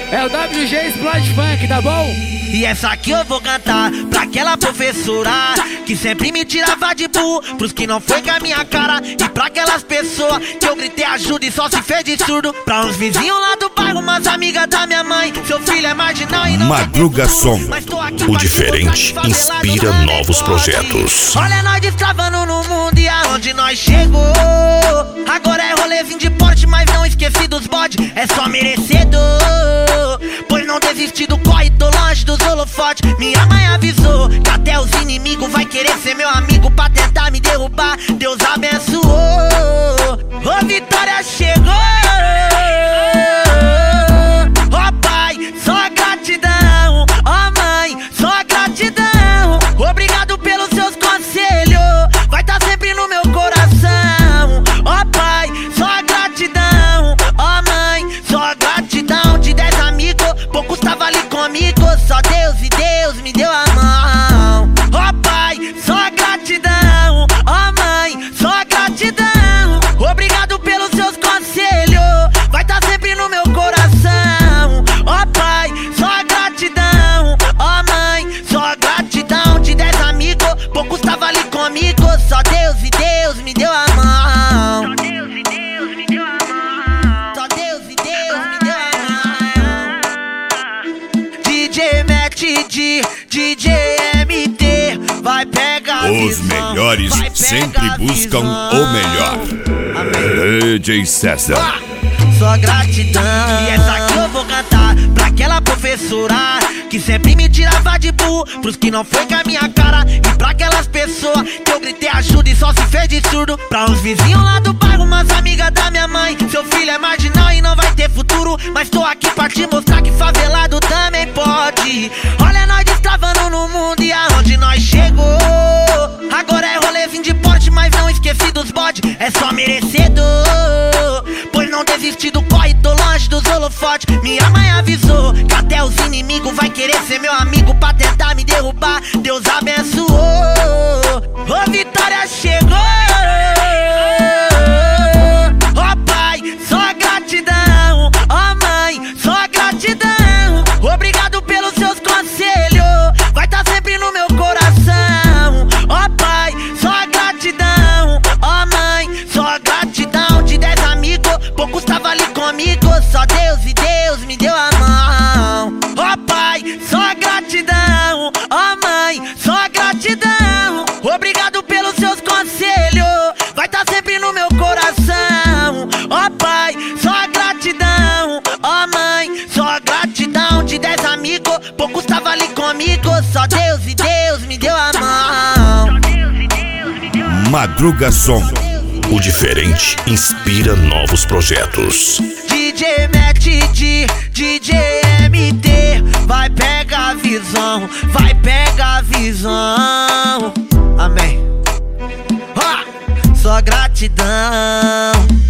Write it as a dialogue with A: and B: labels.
A: É o WG Explode Funk, tá bom?
B: E essa aqui eu vou cantar pra aquela professora que sempre me tirava de burro, pros que não foi com a minha cara. E pra aquelas pessoas que eu gritei ajuda e só se fez de surdo. Pra uns vizinhos lá do bairro, umas amigas da minha mãe. Seu filho é marginal e não
C: Madruga Som, o diferente inspira novos projetos.
B: Olha nós destravando no mundo e aonde nós chegou. Agora é rolezinho de porte, mas não esqueci dos bode. É só merecedor, pois não desisti do corre, tô longe dos holofotes. Minha mãe avisou que até os inimigos vai querer ser meu amigo pra tentar me derrubar. Deus abençoou, ô vitória chegou. Ó pai, só gratidão. Ó mãe, só gratidão. Obrigado pelos seus conselhos, vai tá sempre no meu coração. Ó pai, só gratidão. Ó mãe, só gratidão. De 10 amigos, poucos tava ali comigo. Só Deus e Deus me deu a mão. Ó pai, só gratidão. Ó mãe, só gratidão. Obrigado pelos seus conselhos, vai tá sempre no meu coração. Ó pai, só gratidão. Ó mãe, só gratidão. De 10 amigos, poucos tava ali comigo. Só Deus e Deus me deu a mão. Só Deus e Deus me deu a mão. Só Deus e Deus me deu a mão. DJ Matt D, DJ MT, vai pegar
C: Os melhores sempre buscam o melhor. DJ César.
B: Só gratidão. E essa aqui eu vou cantar pra aquela professora que sempre me tirava de burro, pros que não foi com a minha cara. E pra aquelas pessoas que eu gritei ajuda e só se fez de surdo. Pra uns vizinhos lá do bairro, umas amigas da minha mãe. Seu filho é marginal e não vai ter futuro, mas tô aqui pra te mostrar que favelado também pode. Olha nós destravando no mundo e aonde nós chegou. Agora é rolezinho de porte, mas não esqueci dos bode. É só merecedor, pois não desisti do corre, tô longe dos holofotes. Minha mãe avisou que até os inimigos vai querer ser meu amigo pra tentar me derrubar. Deus abençoou, ô vitória chegou. Ó pai, só gratidão. Ó mãe, só gratidão. Obrigado pelos seus conselhos, vai tá sempre no meu coração. Ó pai, só gratidão. Ó mãe, só gratidão. De 10 amigos, poucos tava ali comigo. Só Deus e Deus me deu a mão. Ó pai, só gratidão. Ó mãe, só gratidão. Obrigado pelos seus conselhos, vai tá sempre no meu coração. Ó pai, só gratidão. Ó mãe, só gratidão. De 10 amigos, poucos tava ali comigo. Só Deus e Deus me deu a mão.
C: Madruga Som, o diferente inspira novos projetos.
B: DJ Matt D, DJ MT, vai pegar a visão, vai pegar a visão. Amém. Só gratidão.